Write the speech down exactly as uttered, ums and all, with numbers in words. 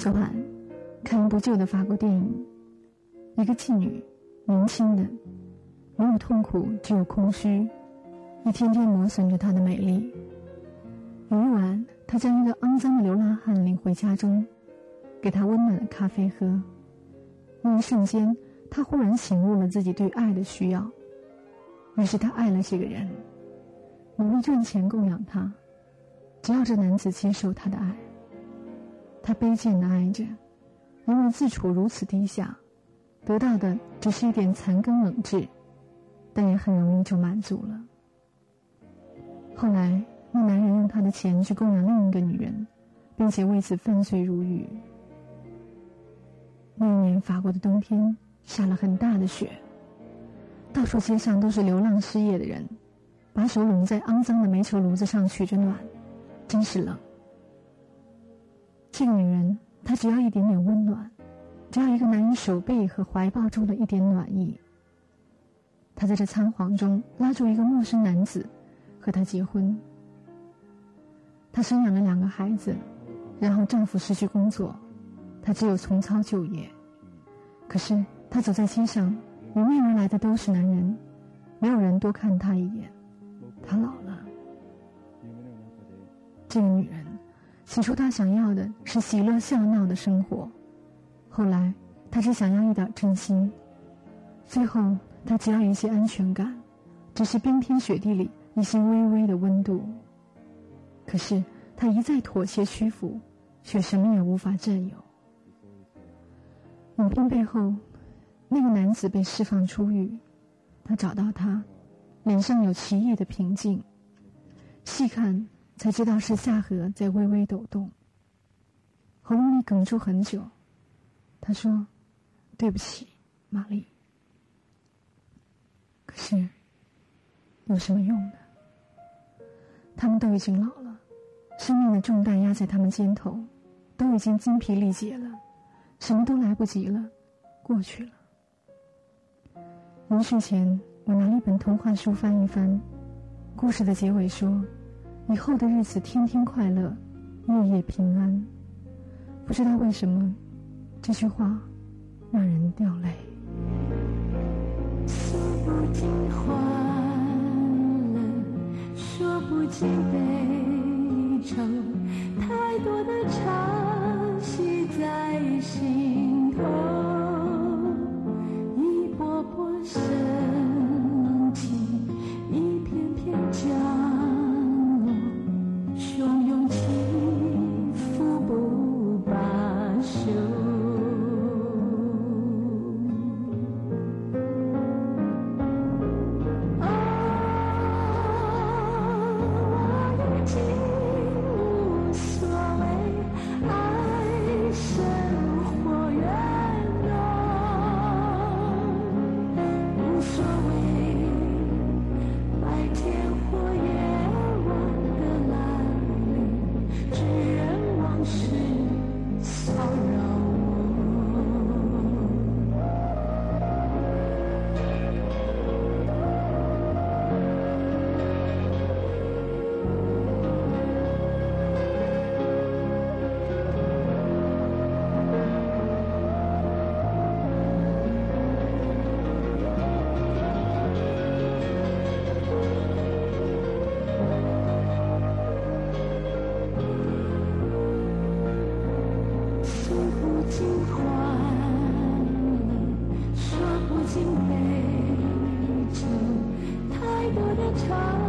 昨晚看一部旧的法国电影，一个妓女，年轻的，没有痛苦，只有空虚，一天天磨损着她的美丽。有一晚，她将一个肮脏的流浪汉领回家中，给他温暖的咖啡喝。那一瞬间，她忽然醒悟了自己对爱的需要，于是她爱了这个人，努力赚钱供养他，只要这男子接受她的爱。她卑贱地爱着，因为自处如此低下，得到的只是一点残羹冷炙，但也很容易就满足了。后来那男人用他的钱去供养另一个女人，并且为此犯罪入狱。那一年法国的冬天下了很大的雪，到处街上都是流浪失业的人，把手拢在肮脏的煤球炉子上取着暖，真是冷。这个女人，她只要一点点温暖，只要一个男人手背和怀抱中的一点暖意。她在这仓皇中拉住一个陌生男子，和他结婚。她生养了两个孩子，然后丈夫失去工作，她只有重操旧业。可是她走在街上，迎面而来的都是男人，没有人多看她一眼。她老了。这个女人起初她想要的是喜乐笑闹的生活，后来她只想要一点真心，最后她只要一些安全感，只是冰天雪地里一些微微的温度。可是她一再妥协屈服，却什么也无法占有。影片背后，那个男子被释放出狱，他找到他，脸上有奇异的平静，细看才知道是下颌在微微抖动，喉咙里哽住很久。他说：“对不起，玛丽。”可是有什么用呢？他们都已经老了，生命的重担压在他们肩头，都已经精疲力竭了，什么都来不及了，过去了。临睡前，我拿了一本童话书翻一翻，故事的结尾说：“以后的日子天天快乐，夜夜平安。”不知道为什么，这句话让人掉泪。 诉不尽欢乐，说不尽悲愁，太多的潮汐在心头，一波波升起，一片片降落，汹涌起伏不罢休。太多的长